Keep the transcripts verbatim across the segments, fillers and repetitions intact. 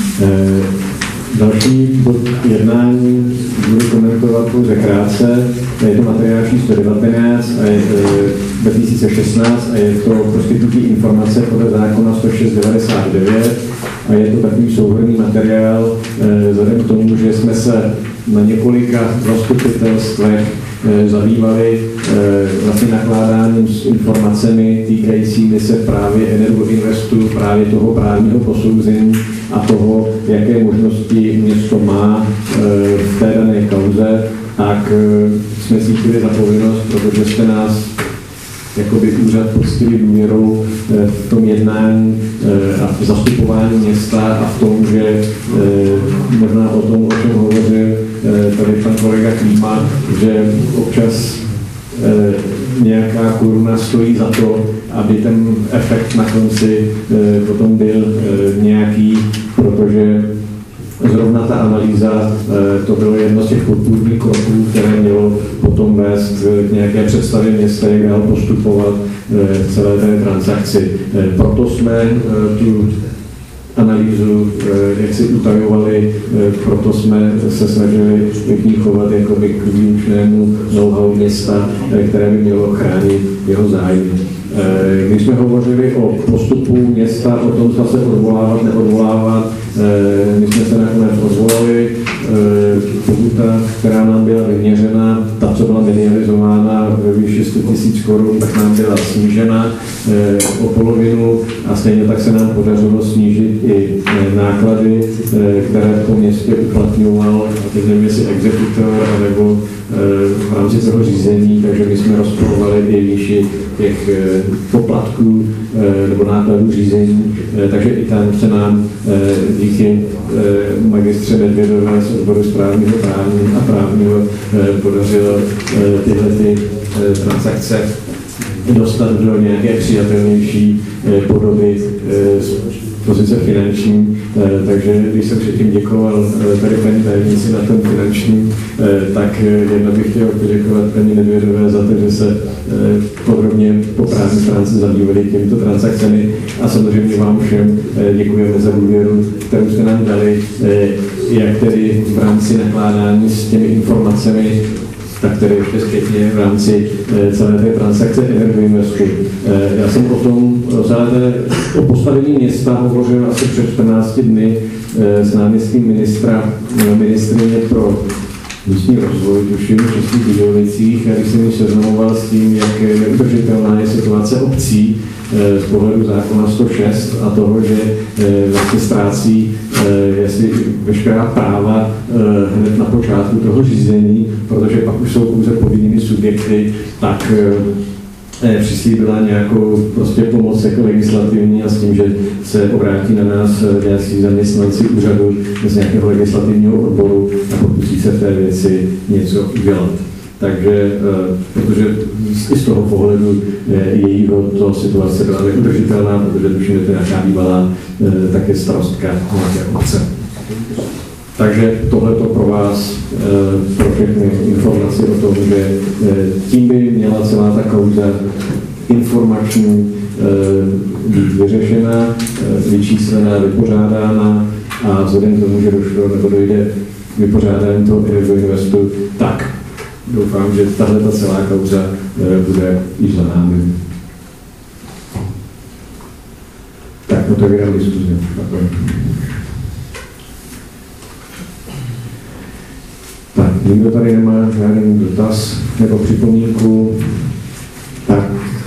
Další bod jednání budu komentovat pouze krátce. Je to materiál číslo devatenáct a je dva tisíce šestnáct a je to poskytnutí informace podle zákona sto šest devadesát devět a je to takový souhrnný materiál vzhledem k tomu, že jsme se na několika zastupitelstvech zabývali vlastně nakládáním s informacemi týkajícími se právě Energoinvestu, právě toho právního posouzení a toho, jaké možnosti město má v té dané kauze, tak jsme si chtěli za povinnost, protože jste nás jakoby úřad poctivý důvěrou v tom jednání a v zastupování města a v tom, že možná o tom, o čem hovořil tady pan kolega Klíma, že občas nějaká koruna stojí za to, aby ten efekt na konci potom byl nějaký, protože zrovna ta analýza, to bylo jedno z těch podpůrných kroků, které mělo potom vést k nějaké představě města, jak dál postupovat v celé té transakci. Proto jsme tu analýzu, jak si utajovali, proto jsme se snažili k ní chovat jakoby k výlučnému know-how města, které by mělo chránit jeho zájmy. Když jsme hovořili o postupu města, o tom, zda se odvolávat, neodvolávat, my jsme se nakonec odvolali. Pokuta, která nám byla vyměřena, ta, co byla medializována ve výši sto tisíc korun, tak nám byla snížena o polovinu a stejně tak se nám podařilo snížit i náklady, které v tom městě uplatňoval, a teď nevím, jestli exekutor, nebo v rámci toho řízení, takže my jsme rozporovali i výši těch poplatků nebo nákladů řízení, takže i tam se nám díky magistře Medvědové z odboru správního právní a právního podařilo tyhle ty transakce dostat do nějaké přijatelnější podoby z pozice finanční, takže když jsem předtím děkoval tady paní tajemnici na tom finančním, tak jedno bych chtěl poděkovat paní Nedvědové za to, že se podrobně po právní stránce zabývali těmito transakcemi a samozřejmě vám všem děkujeme za důvěru, kterou jste nám dali, jak tedy v rámci nakládání s těmi informacemi, tak tedy ještě zpětně v rámci celé té transakce Energoinvestu. Já jsem o tom, celé té, o postavení města hovořil asi před čtrnácti dny s náměstkem ministra, ministryně pro místní rozvoj, tuším v Českých Budějovicích, a když jsem ji seznamoval s tím, jak neudržitelná je situace obcí z pohledu zákona sto šest a toho, že vlastně ztrácí jestli veškerá práva hned na počátku toho řízení, protože pak už jsou pouze povinnými subjekty, tak přislíbila nějakou prostě pomoc jako legislativní a s tím, že se obrátí na nás nějací zaměstnanci úřadu z nějakého legislativního odboru a pokusí se v té věci něco udělat. Takže, protože i z toho pohledu jejího to situace byla neudržitelná, protože tuším, že to nějaká bývalá také starostka nějaké obce. Takže tohle to pro vás, pro všechny informace o tom, že tím by měla celá ta kauza informační být vyřešena, vyčíslená, vypořádána a vzhledem k tomu, že došlo nebo dojde k vypořádání toho Energoinvestu, tak doufám, že tahle ta celá kauza bude již za námi. Tak, otevírám diskuzi. Tak, nikdo tady nemá žádný dotaz nebo připomínku. Tak.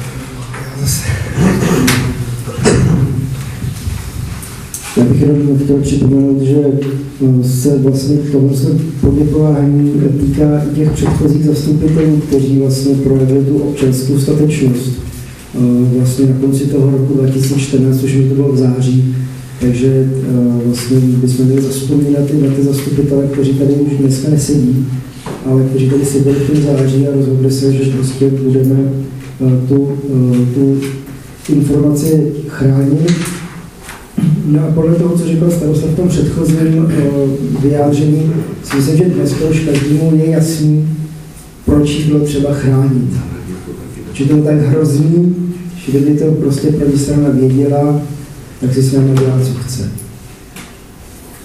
Já bych jenom chtěl připomenout, že se vlastně toho poděkování týká i těch předchozích zastupitelů, kteří vlastně projevili tu občanskou statečnost. Vlastně na konci toho roku dva tisíce čtrnáct, už mi to bylo v září, takže vlastně bychom měli zapomínat i na ty zastupitele, kteří tady už dneska nesedí, ale kteří tady seděli v tom září a rozhodli se, že prostě budeme tu, tu informaci chránit. No a podle toho, co říkal starosta v tom předchozím vyjádření, si myslím, že dneska už každému je jasný, proč jí bylo třeba chránit. Že to je tak hrozný, že kdyby to prostě první strana věděla, tak si s námi dělá, co chce.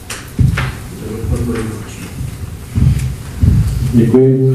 Děkuji.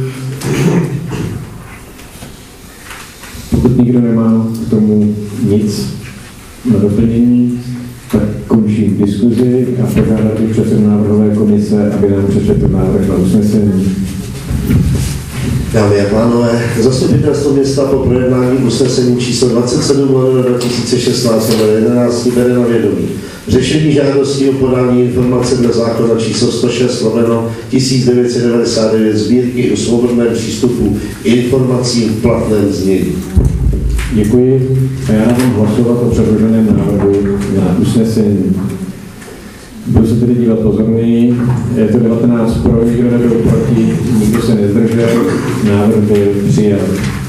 Pokud nikdo nemá k tomu nic na doplnění, tak končím diskuzi a požádám předsedu návrhové komise, aby nám přečetl návrh na usnesení. Dámy a pánové, Zastupitelstvo města po projednání usnesení číslo dvacet sedm dva tisíce šestnáct jedenáct bere na vědomí řešení žádosti o podání informace dle zákona číslo sto šest lomeno tisíc devět set devadesát devět sbírky o svobodném přístupu informacím v platném znění. Děkuji a já dám hlasovat o předloženém návrhu na usnesení. Budu se tedy dívat pozorněji. Je to devatenáct pro, nikdo nebyl proti, nikdo se nezdržel, návrh byl přijat.